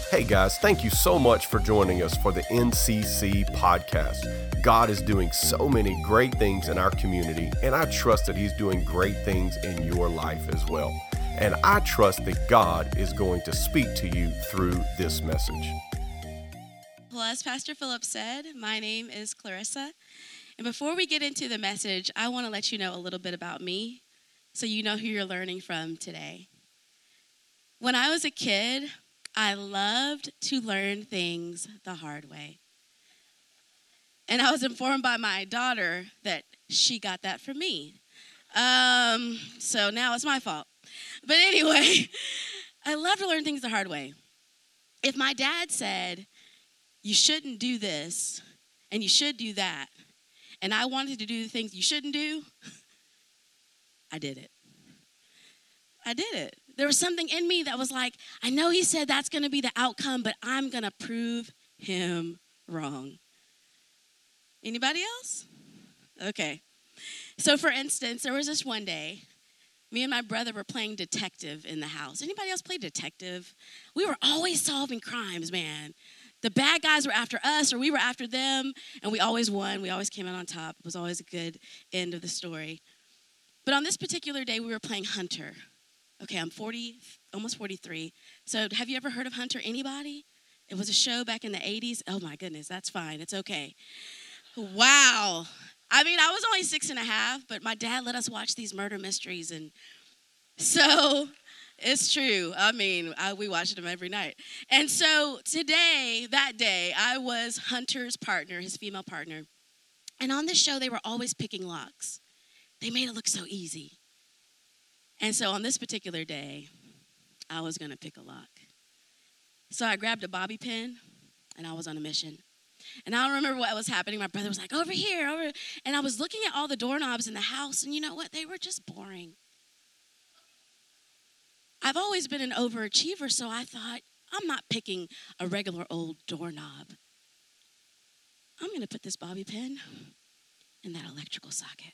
Hey guys, thank you so much for joining us for the NCC podcast. God is doing so many great things in our community, and I trust that He's doing great things in your life as well. And I trust that God is going to speak to you through this message. Well, as Pastor Philip said, my name is Clarissa. And before we get into the message, I want to let you know a little bit about me so you know who you're learning from today. When I was a kid, I loved to learn things the hard way. And I was informed by my daughter that she got that from me. So now it's my fault. But anyway, I love to learn things the hard way. If my dad said, you shouldn't do this, and you should do that, and I wanted to do the things you shouldn't do, I did it. There was something in me that was like, I know he said that's going to be the outcome, but I'm going to prove him wrong. Anybody else? Okay. So for instance, there was this one day, me and my brother were playing detective in the house. Anybody else play detective? We were always solving crimes, man. The bad guys were after us or we were after them, and we always won. We always came out on top. It was always a good end of the story. But on this particular day, we were playing Hunter. Okay, I'm 40, almost 43. So have you ever heard of Hunter? Anybody? It was a show back in the 80s. Oh, my goodness, that's fine. It's okay. Wow. I mean, I was only 6.5, but my dad let us watch these murder mysteries. And so it's true. I mean, we watched them every night. And so that day, I was Hunter's partner, his female partner. And on this show, they were always picking locks. They made it look so easy. And so on this particular day, I was going to pick a lock. So I grabbed a bobby pin, and I was on a mission. And I don't remember what was happening. My brother was like, over here. And I was looking at all the doorknobs in the house, and you know what? They were just boring. I've always been an overachiever, so I thought, I'm not picking a regular old doorknob. I'm going to put this bobby pin in that electrical socket.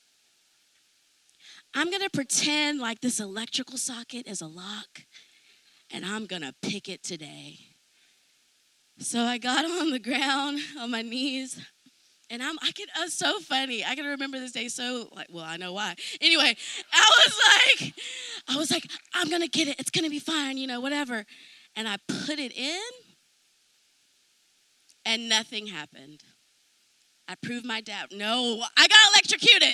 I'm going to pretend like this electrical socket is a lock, and I'm going to pick it today. So I got on the ground, on my knees, and it was so funny. I can remember this day I know why. Anyway, I was like, I'm going to get it. It's going to be fine, whatever. And I put it in, and nothing happened. I proved my dad. No, I got electrocuted.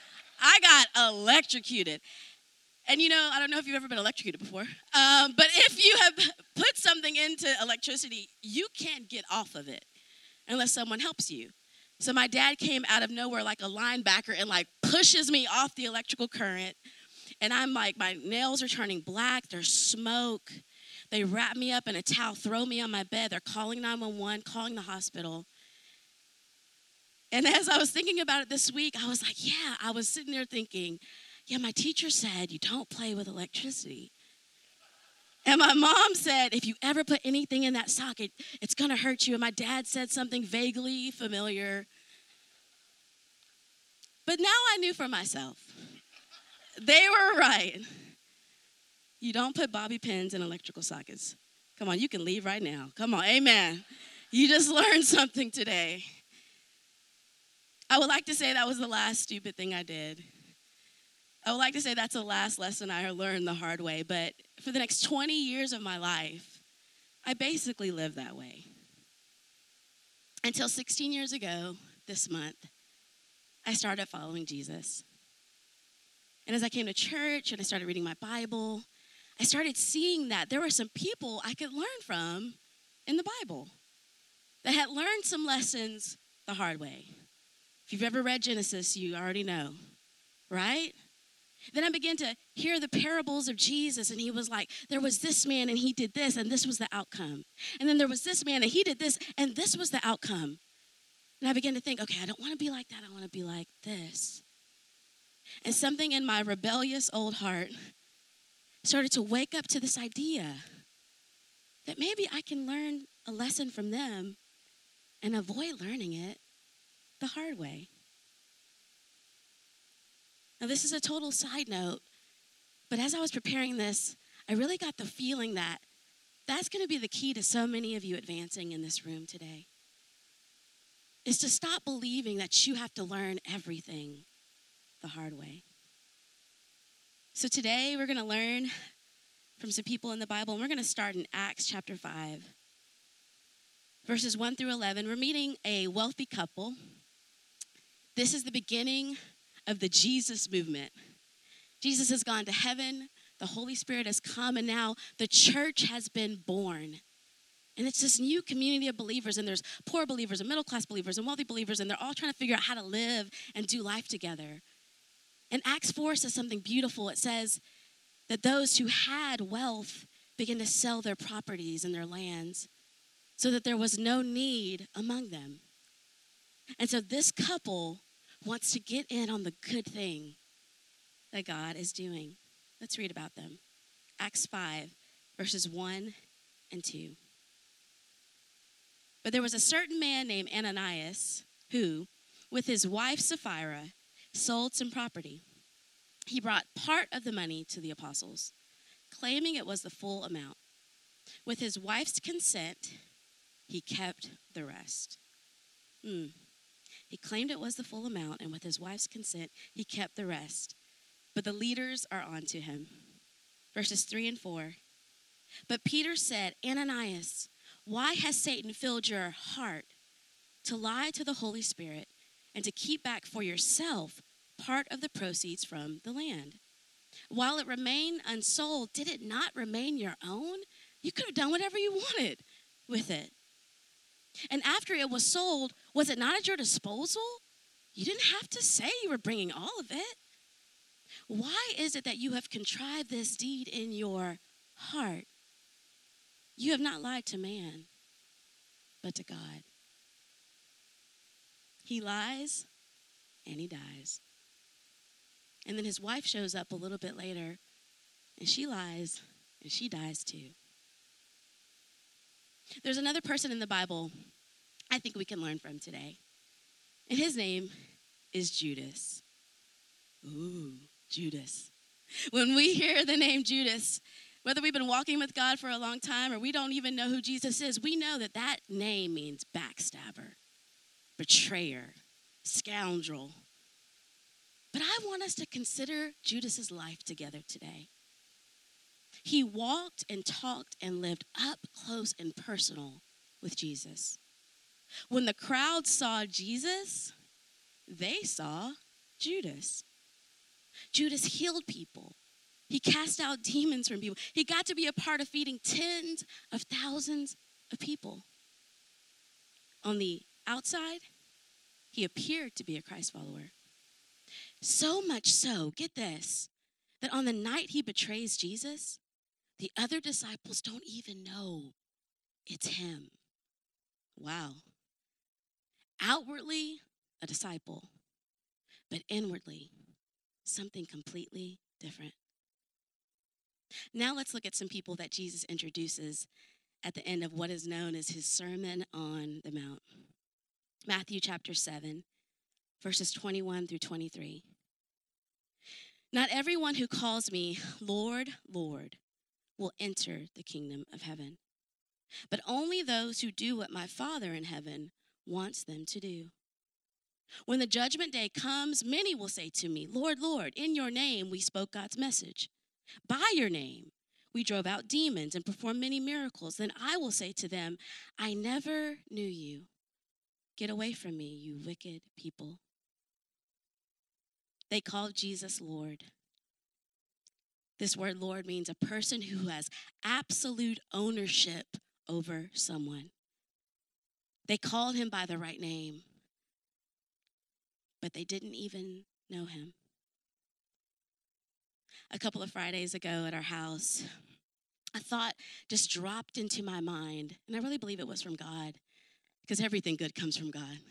And I don't know if you've ever been electrocuted before, but if you have put something into electricity, you can't get off of it unless someone helps you. So my dad came out of nowhere like a linebacker and pushes me off the electrical current. And I'm like, my nails are turning black. There's smoke. They wrap me up in a towel, throw me on my bed. They're calling 911, calling the hospital. And as I was thinking about it this week, I was like, I was sitting there thinking, my teacher said you don't play with electricity. And my mom said, if you ever put anything in that socket, it's going to hurt you. And my dad said something vaguely familiar. But now I knew for myself. They were right. You don't put bobby pins in electrical sockets. Come on, you can leave right now. Come on, amen. You just learned something today. I would like to say that was the last stupid thing I did. I would like to say that's the last lesson I learned the hard way. But for the next 20 years of my life, I basically lived that way. Until 16 years ago, this month, I started following Jesus. And as I came to church and I started reading my Bible, I started seeing that there were some people I could learn from in the Bible that had learned some lessons the hard way. If you've ever read Genesis, you already know, right? Then I began to hear the parables of Jesus, and he was like, there was this man, and he did this, and this was the outcome. And then there was this man, and he did this, and this was the outcome. And I began to think, okay, I don't want to be like that. I want to be like this. And something in my rebellious old heart started to wake up to this idea that maybe I can learn a lesson from them and avoid learning it the hard way. Now, this is a total side note, but as I was preparing this, I really got the feeling that That's going to be the key to so many of you advancing in this room today, is to stop believing that you have to learn everything the hard way. So today we're going to learn from some people in the Bible, and we're going to start in Acts chapter 5, verses 1 through 11. We're meeting a wealthy couple. This is the beginning of the Jesus movement. Jesus has gone to heaven, the Holy Spirit has come, and now the church has been born. And it's this new community of believers, and there's poor believers and middle-class believers and wealthy believers, and they're all trying to figure out how to live and do life together. And Acts 4 says something beautiful. It says that those who had wealth began to sell their properties and their lands so that there was no need among them. And so this couple wants to get in on the good thing that God is doing. Let's read about them. Acts 5, verses 1 and 2. But there was a certain man named Ananias who, with his wife Sapphira, sold some property. He brought part of the money to the apostles, claiming it was the full amount. With his wife's consent, he kept the rest. He claimed it was the full amount, and with his wife's consent, he kept the rest. But the leaders are on to him. Verses 3 and 4. But Peter said, Ananias, why has Satan filled your heart to lie to the Holy Spirit and to keep back for yourself part of the proceeds from the land? While it remained unsold, did it not remain your own? You could have done whatever you wanted with it. And after it was sold, was it not at your disposal? You didn't have to say you were bringing all of it. Why is it that you have contrived this deed in your heart? You have not lied to man, but to God. He lies and he dies. And then his wife shows up a little bit later, and she lies and she dies too. There's another person in the Bible I think we can learn from today. And his name is Judas. Ooh, Judas. When we hear the name Judas, whether we've been walking with God for a long time or we don't even know who Jesus is, we know that that name means backstabber, betrayer, scoundrel. But I want us to consider Judas's life together today. He walked and talked and lived up close and personal with Jesus. When the crowd saw Jesus, they saw Judas. Judas healed people. He cast out demons from people. He got to be a part of feeding tens of thousands of people. On the outside, he appeared to be a Christ follower. So much so, get this, that on the night he betrays Jesus, the other disciples don't even know it's him. Wow. Outwardly, a disciple, but inwardly, something completely different. Now let's look at some people that Jesus introduces at the end of what is known as his Sermon on the Mount. Matthew chapter 7, verses 21 through 23. Not everyone who calls me Lord, Lord, will enter the kingdom of heaven, but only those who do what my Father in heaven wants them to do. When the judgment day comes, many will say to me, Lord, Lord, in your name we spoke God's message. By your name we drove out demons and performed many miracles. Then I will say to them, I never knew you. Get away from me, you wicked people. They called Jesus Lord. This word Lord means a person who has absolute ownership over someone. They called him by the right name, but they didn't even know him. A couple of Fridays ago at our house, a thought just dropped into my mind, and I really believe it was from God, because everything good comes from God.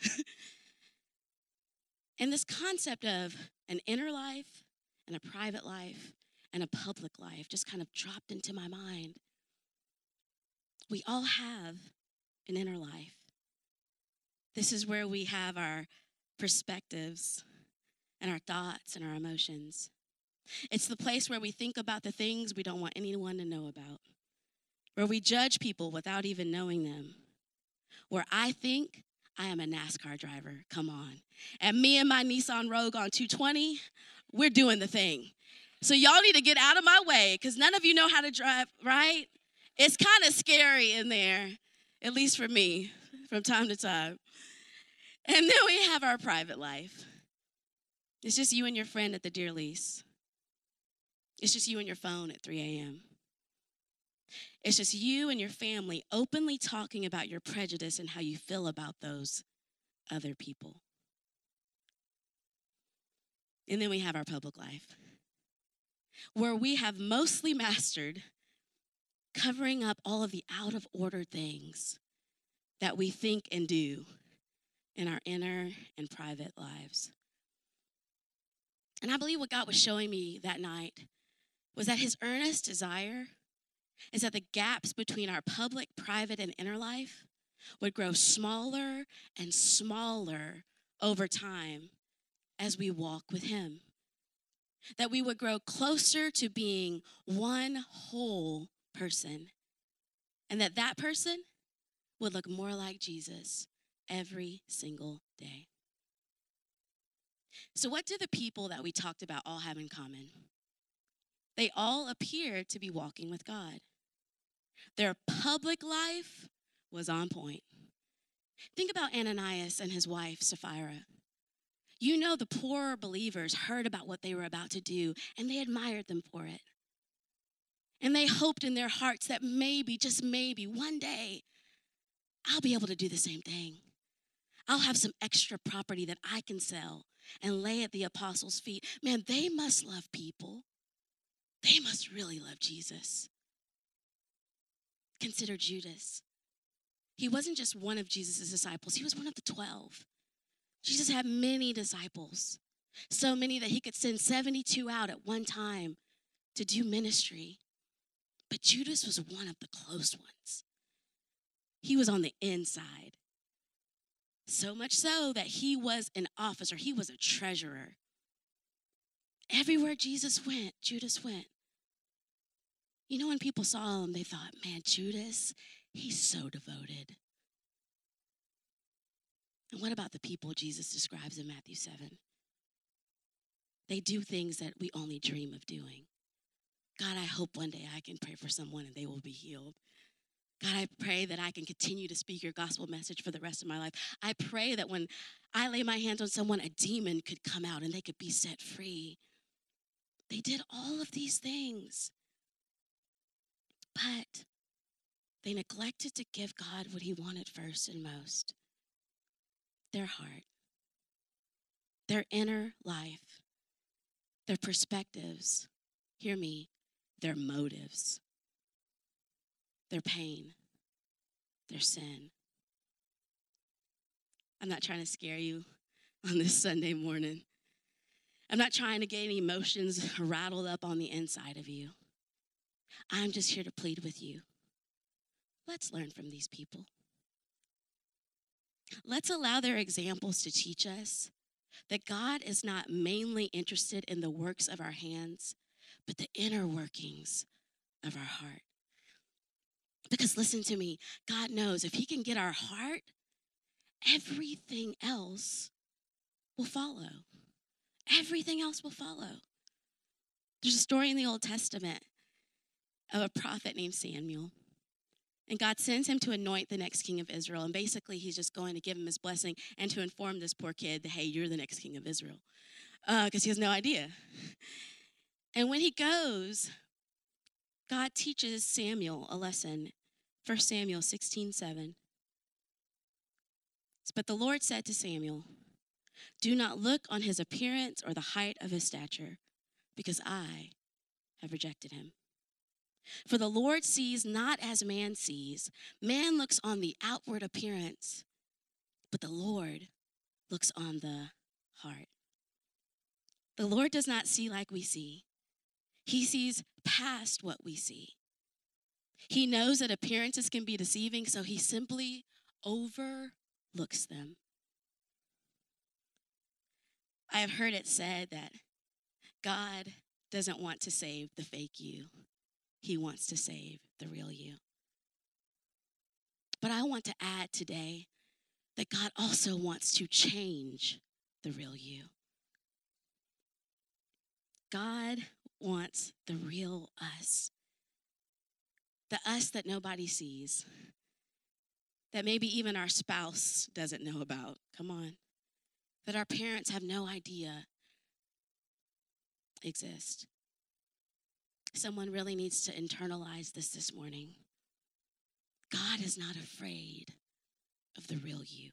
And this concept of an inner life and a private life and a public life just kind of dropped into my mind. We all have an inner life. This is where we have our perspectives and our thoughts and our emotions. It's the place where we think about the things we don't want anyone to know about, where we judge people without even knowing them, where I think I am a NASCAR driver. Come on. And me and my Nissan Rogue on 220, we're doing the thing. So y'all need to get out of my way because none of you know how to drive, right? It's kind of scary in there, at least for me, from time to time. And then we have our private life. It's just you and your friend at the Deer Lease. It's just you and your phone at 3 a.m. It's just you and your family openly talking about your prejudice and how you feel about those other people. And then we have our public life, where we have mostly mastered covering up all of the out of order things that we think and do in our inner and private lives. And I believe what God was showing me that night was that his earnest desire is that the gaps between our public, private, and inner life would grow smaller and smaller over time as we walk with him. That we would grow closer to being one whole person, and that person would look more like Jesus every single day. So what do the people that we talked about all have in common? They all appear to be walking with God. Their public life was on point. Think about Ananias and his wife, Sapphira. You know, the poor believers heard about what they were about to do, and they admired them for it. And they hoped in their hearts that maybe, just maybe, one day, I'll be able to do the same thing. I'll have some extra property that I can sell and lay at the apostles' feet. Man, they must love people. They must really love Jesus. Consider Judas. He wasn't just one of Jesus' disciples. He was one of the 12. Jesus had many disciples, so many that he could send 72 out at one time to do ministry. But Judas was one of the close ones. He was on the inside. So much so that he was an officer. He was a treasurer. Everywhere Jesus went, Judas went. You know, when people saw him, they thought, man, Judas, he's so devoted. And what about the people Jesus describes in Matthew 7? They do things that we only dream of doing. God, I hope one day I can pray for someone and they will be healed. God, I pray that I can continue to speak your gospel message for the rest of my life. I pray that when I lay my hands on someone, a demon could come out and they could be set free. They did all of these things, but they neglected to give God what he wanted first and most: their heart, their inner life, their perspectives. Hear me, their motives, their pain, their sin. I'm not trying to scare you on this Sunday morning. I'm not trying to get any emotions rattled up on the inside of you. I'm just here to plead with you. Let's learn from these people. Let's allow their examples to teach us that God is not mainly interested in the works of our hands, but the inner workings of our heart. Because listen to me, God knows if he can get our heart, everything else will follow. Everything else will follow. There's a story in the Old Testament of a prophet named Samuel. And God sends him to anoint the next king of Israel. And basically, he's just going to give him his blessing and to inform this poor kid that, hey, you're the next king of Israel. Because he has no idea. And when he goes, God teaches Samuel a lesson. 1 Samuel 16:7. But the Lord said to Samuel, do not look on his appearance or the height of his stature, because I have rejected him. For the Lord sees not as man sees. Man looks on the outward appearance, but the Lord looks on the heart. The Lord does not see like we see. He sees past what we see. He knows that appearances can be deceiving, so he simply overlooks them. I have heard it said that God doesn't want to save the fake you. He wants to save the real you. But I want to add today that God also wants to change the real you. God wants the real us. The us that nobody sees. That maybe even our spouse doesn't know about. Come on. That our parents have no idea exist. Someone really needs to internalize this morning. God is not afraid of the real you.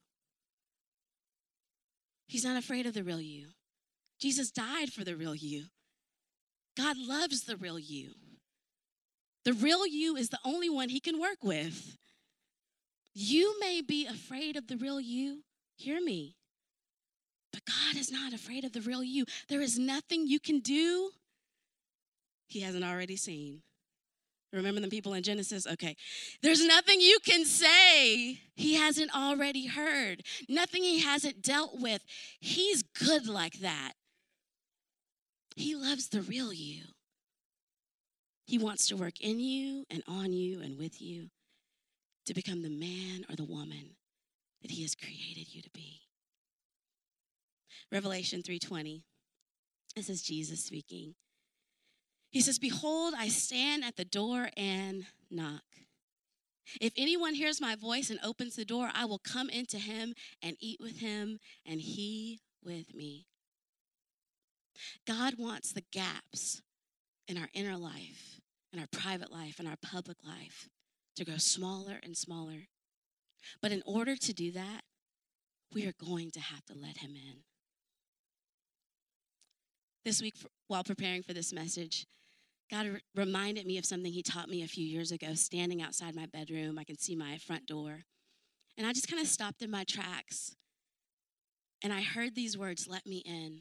He's not afraid of the real you. Jesus died for the real you. God loves the real you. The real you is the only one he can work with. You may be afraid of the real you. Hear me. But God is not afraid of the real you. There is nothing you can do he hasn't already seen. Remember the people in Genesis? Okay. There's nothing you can say he hasn't already heard. Nothing he hasn't dealt with. He's good like that. He loves the real you. He wants to work in you and on you and with you to become the man or the woman that he has created you to be. Revelation 3:20. This is Jesus speaking. He says, "Behold, I stand at the door and knock. If anyone hears my voice and opens the door, I will come into him and eat with him and he with me." God wants the gaps in our inner life, in our private life, in our public life to grow smaller and smaller. But in order to do that, we are going to have to let him in. This week, while preparing for this message, God reminded me of something he taught me a few years ago, standing outside my bedroom. I can see my front door. And I just kind of stopped in my tracks. And I heard these words, "Let me in."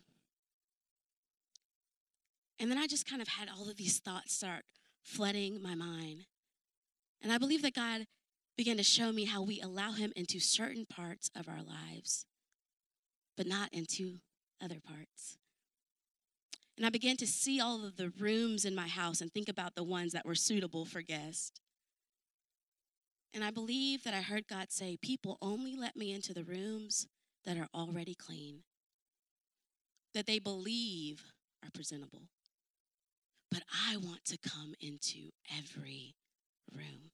And then I just kind of had all of these thoughts start flooding my mind. And I believe that God began to show me how we allow him into certain parts of our lives, but not into other parts. And I began to see all of the rooms in my house and think about the ones that were suitable for guests. And I believe that I heard God say, people only let me into the rooms that are already clean, that they believe are presentable. But I want to come into every room.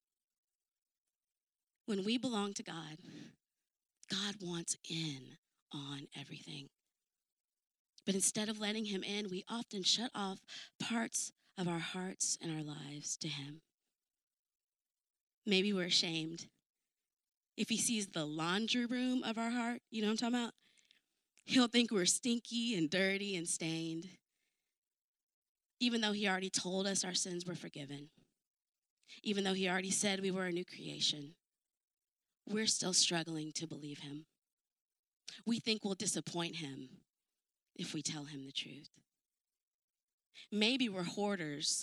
When we belong to God, God wants in on everything. But instead of letting him in, we often shut off parts of our hearts and our lives to him. Maybe we're ashamed. If he sees the laundry room of our heart, you know what I'm talking about? He'll think we're stinky and dirty and stained, even though he already told us our sins were forgiven. Even though he already said we were a new creation, we're still struggling to believe him. We think we'll disappoint him if we tell him the truth. Maybe we're hoarders.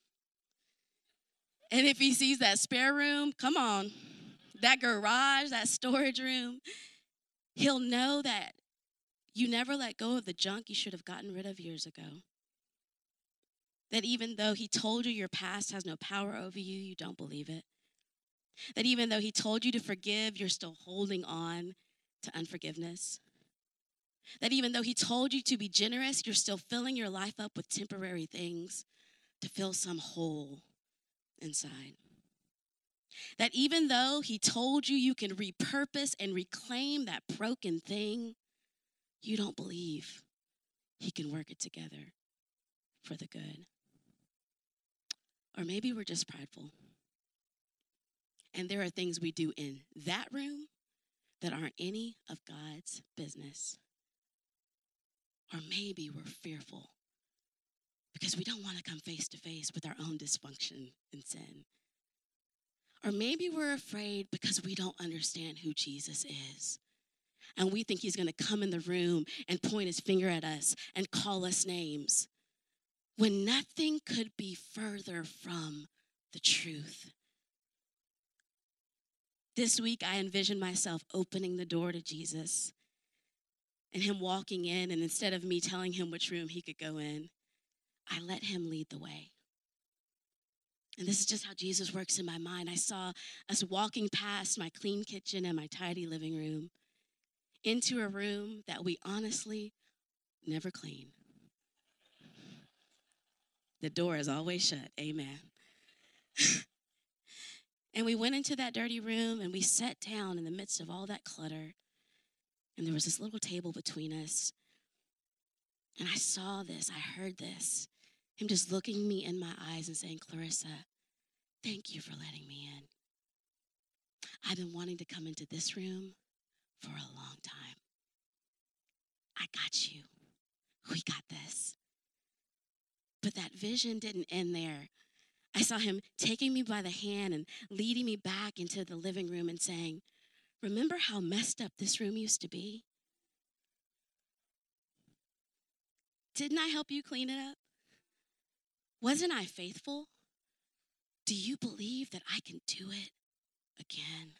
And if he sees that spare room, come on, that garage, that storage room, he'll know that you never let go of the junk you should have gotten rid of years ago. That even though he told you your past has no power over you, you don't believe it. That even though he told you to forgive, you're still holding on to unforgiveness. That even though he told you to be generous, you're still filling your life up with temporary things to fill some hole inside. That even though he told you you can repurpose and reclaim that broken thing, you don't believe he can work it together for the good. Or maybe we're just prideful. And there are things we do in that room that aren't any of God's business. Or maybe we're fearful because we don't want to come face to face with our own dysfunction and sin. Or maybe we're afraid because we don't understand who Jesus is. And we think he's going to come in the room and point his finger at us and call us names, when nothing could be further from the truth. This week, I envisioned myself opening the door to Jesus and him walking in, and instead of me telling him which room he could go in, I let him lead the way. And this is just how Jesus works in my mind. I saw us walking past my clean kitchen and my tidy living room into a room that we honestly never clean. The door is always shut. Amen. And we went into that dirty room and we sat down in the midst of all that clutter. And there was this little table between us. And I saw this, I heard this. Him just looking me in my eyes and saying, Clarissa, thank you for letting me in. I've been wanting to come into this room for a long time. I got you. We got this. But that vision didn't end there. I saw him taking me by the hand and leading me back into the living room and saying, remember how messed up this room used to be? Didn't I help you clean it up? Wasn't I faithful? Do you believe that I can do it again?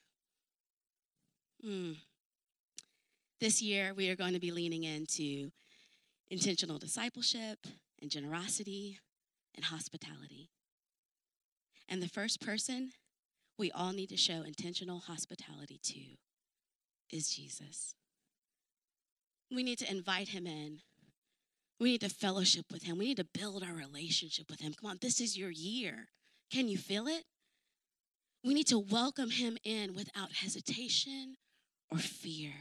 This year, we are going to be leaning into intentional discipleship and generosity and hospitality. And the first person we all need to show intentional hospitality to is Jesus. We need to invite him in. We need to fellowship with him. We need to build our relationship with him. Come on, this is your year. Can you feel it? We need to welcome him in without hesitation or fear.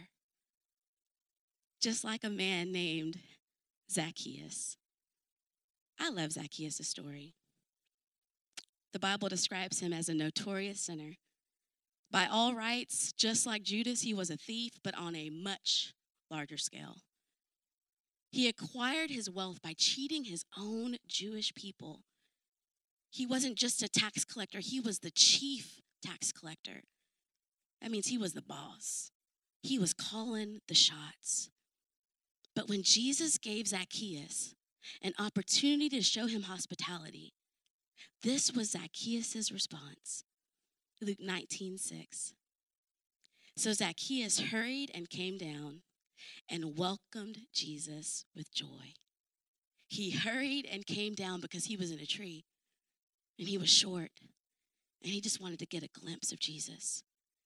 Just like a man named Zacchaeus. I love Zacchaeus' story. The Bible describes him as a notorious sinner. By all rights, just like Judas, he was a thief, but on a much larger scale. He acquired his wealth by cheating his own Jewish people. He wasn't just a tax collector, he was the chief tax collector. That means he was the boss. He was calling the shots. But when Jesus gave Zacchaeus an opportunity to show him hospitality, this was Zacchaeus' response. Luke 19:6. So Zacchaeus hurried and came down and welcomed Jesus with joy. He hurried and came down because he was in a tree and he was short and he just wanted to get a glimpse of Jesus.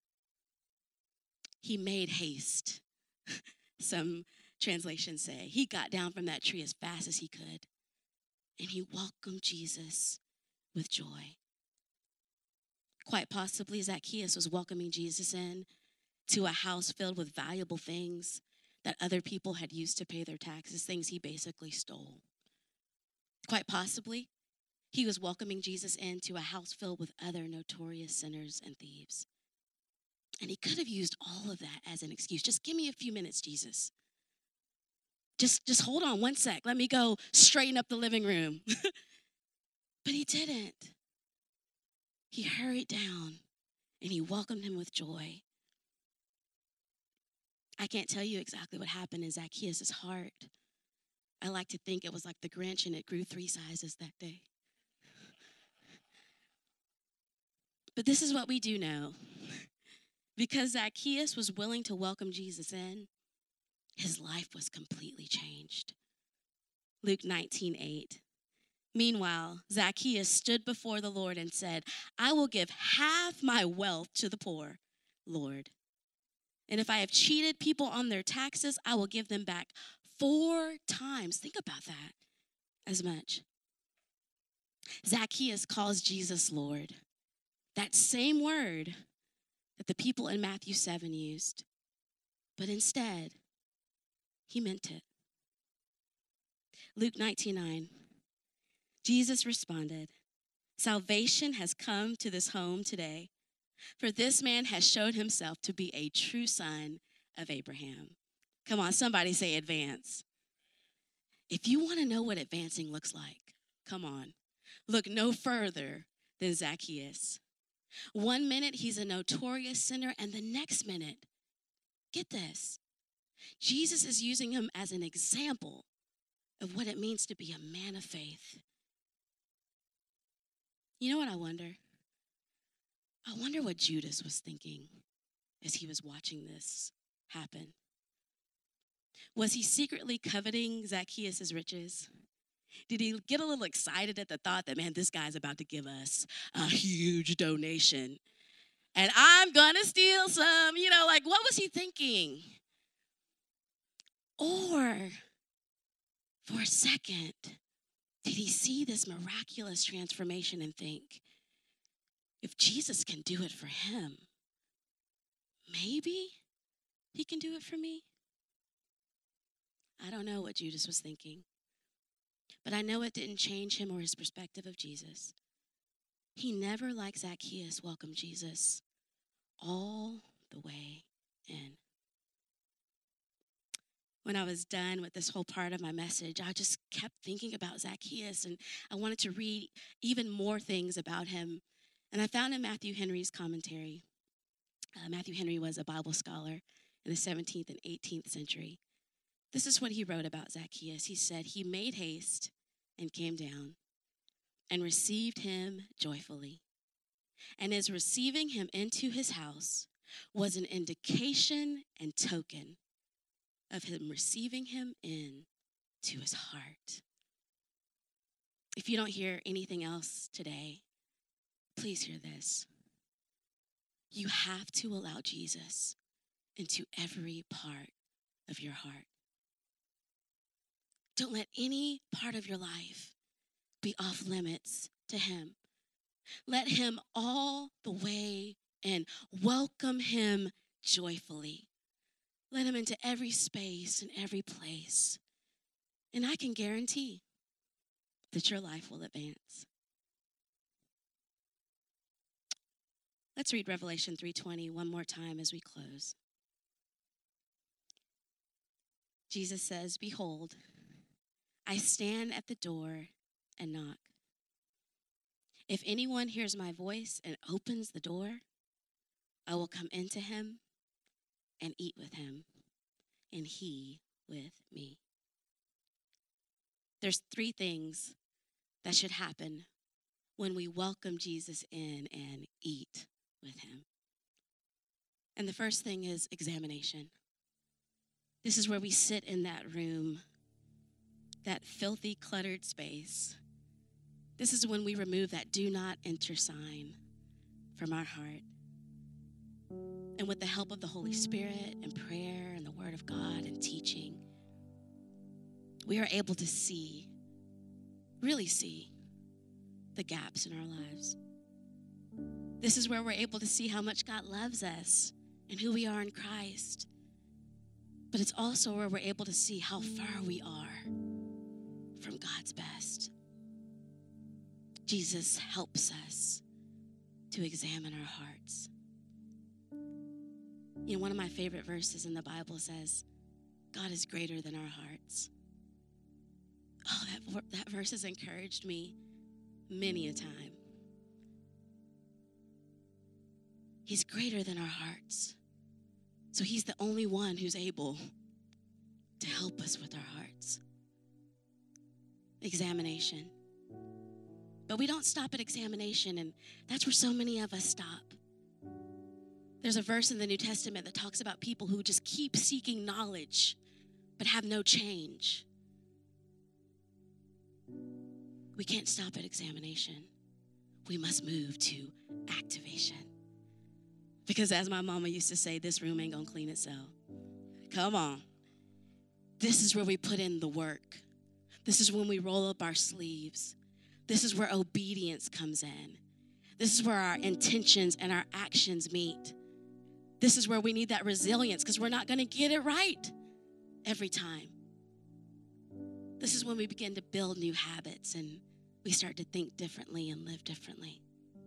He made haste, some translations say. He got down from that tree as fast as he could and he welcomed Jesus with joy. Quite possibly, Zacchaeus was welcoming Jesus in to a house filled with valuable things that other people had used to pay their taxes, things he basically stole. Quite possibly, he was welcoming Jesus into a house filled with other notorious sinners and thieves. And he could have used all of that as an excuse. Just give me a few minutes, Jesus. Just hold on one sec. Let me go straighten up the living room. But he didn't. He hurried down and he welcomed him with joy. I can't tell you exactly what happened in Zacchaeus' heart. I like to think it was like the Grinch and it grew 3 sizes that day. But this is what we do know. Because Zacchaeus was willing to welcome Jesus in, his life was completely changed. Luke 19:8. Meanwhile, Zacchaeus stood before the Lord and said, I will give half my wealth to the poor, Lord. And if I have cheated people on their taxes, I will give them back 4 times. Think about that, as much. Zacchaeus calls Jesus Lord. That same word that the people in Matthew 7 used. But instead, he meant it. Luke 19:9. Jesus responded, salvation has come to this home today, for this man has showed himself to be a true son of Abraham. Come on, somebody say advance. If you want to know what advancing looks like, come on, look no further than Zacchaeus. 1 minute, he's a notorious sinner, and the next minute, get this, Jesus is using him as an example of what it means to be a man of faith. You know what I wonder? I wonder what Judas was thinking as he was watching this happen. Was he secretly coveting Zacchaeus' riches? Did he get a little excited at the thought that, man, this guy's about to give us a huge donation and I'm going to steal some? Like, what was he thinking? Or for a second, did he see this miraculous transformation and think, if Jesus can do it for him, maybe he can do it for me? I don't know what Judas was thinking, but I know it didn't change him or his perspective of Jesus. He never, like Zacchaeus, welcomed Jesus all the way in. When I was done with this whole part of my message, I just kept thinking about Zacchaeus, and I wanted to read even more things about him. And I found in Matthew Henry's commentary. Matthew Henry was a Bible scholar in the 17th and 18th century. This is what he wrote about Zacchaeus. He said, he made haste and came down and received him joyfully. And his receiving him into his house was an indication and token of him receiving him in to his heart. If you don't hear anything else today, please hear this. You have to allow Jesus into every part of your heart. Don't let any part of your life be off limits to him. Let him all the way in. Welcome him joyfully. Let him into every space and every place. And I can guarantee that your life will advance. Let's read Revelation 3:20 one more time as we close. Jesus says, behold, I stand at the door and knock. If anyone hears my voice and opens the door, I will come into him and eat with him, and he with me. There's 3 things that should happen when we welcome Jesus in and eat with him. And the first thing is examination. This is where we sit in that room, that filthy, cluttered space. This is when we remove that do not enter sign from our heart. And with the help of the Holy Spirit and prayer and the Word of God and teaching, we are able to see, really see, the gaps in our lives. This is where we're able to see how much God loves us and who we are in Christ. But it's also where we're able to see how far we are from God's best. Jesus helps us to examine our hearts. You know, one of my favorite verses in the Bible says, God is greater than our hearts. Oh, that verse has encouraged me many a time. He's greater than our hearts. So he's the only one who's able to help us with our hearts. Examination. But we don't stop at examination, and that's where so many of us stop. There's a verse in the New Testament that talks about people who just keep seeking knowledge but have no change. We can't stop at examination. We must move to activation. Because as my mama used to say, this room ain't gonna clean itself. Come on. This is where we put in the work. This is when we roll up our sleeves. This is where obedience comes in. This is where our intentions and our actions meet. This is where we need that resilience because we're not gonna get it right every time. This is when we begin to build new habits and we start to think differently and live differently.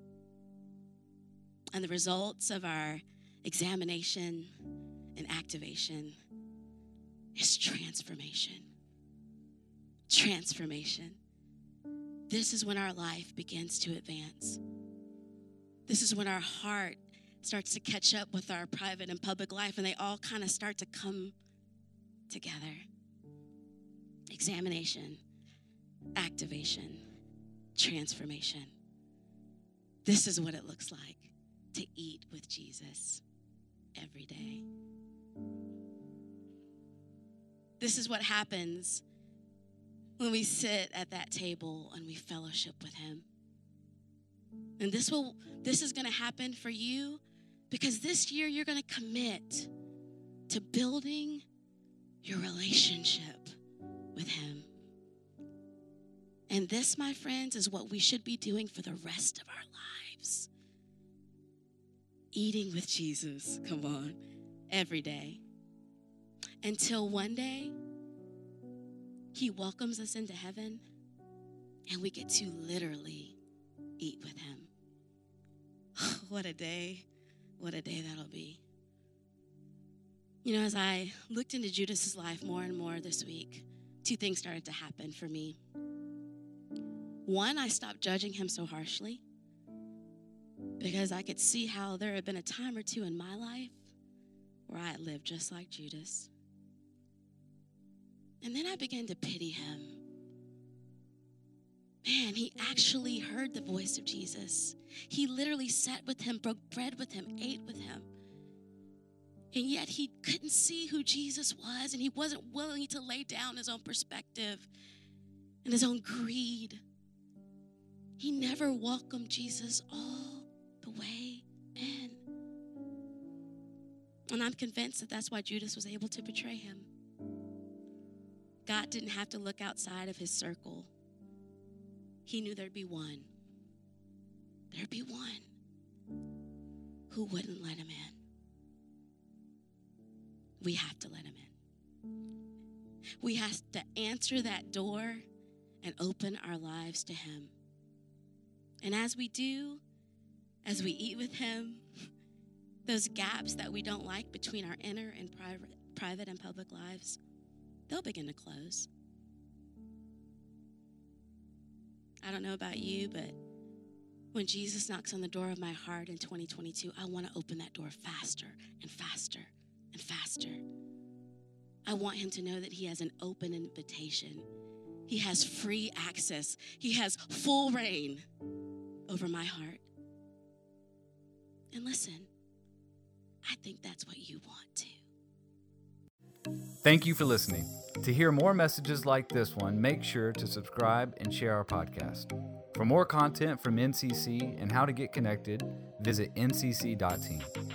And the results of our examination and activation is transformation. Transformation. This is when our life begins to advance. This is when our heart starts to catch up with our private and public life, and they all kind of start to come together. Examination, activation, transformation. This is what it looks like to eat with Jesus every day. This is what happens when we sit at that table and we fellowship with him. And this is going to happen for you because this year you're going to commit to building your relationship with him. And this, my friends, is what we should be doing for the rest of our lives. Eating with Jesus, come on, every day. Until one day, he welcomes us into heaven and we get to literally eat with him. What a day that'll be. You know, as I looked into Judas's life more and more this week, two things started to happen for me. One, I stopped judging him so harshly because I could see how there had been a time or two in my life where I had lived just like Judas. And then I began to pity him. Man, he actually heard the voice of Jesus. He literally sat with him, broke bread with him, ate with him. And yet he couldn't see who Jesus was, and he wasn't willing to lay down his own perspective and his own greed. He never welcomed Jesus all the way in. And I'm convinced that that's why Judas was able to betray him. God didn't have to look outside of his circle. He knew there'd be one. There'd be one who wouldn't let him in. We have to let him in. We have to answer that door and open our lives to him. And as we do, as we eat with him, those gaps that we don't like between our inner and private and public lives, they'll begin to close. I don't know about you, but when Jesus knocks on the door of my heart in 2022, I want to open that door faster and faster and faster. I want him to know that he has an open invitation. He has free access. He has full reign over my heart. And listen, I think that's what you want too. Thank you for listening. To hear more messages like this one, make sure to subscribe and share our podcast. For more content from NCC and how to get connected, visit ncc.team.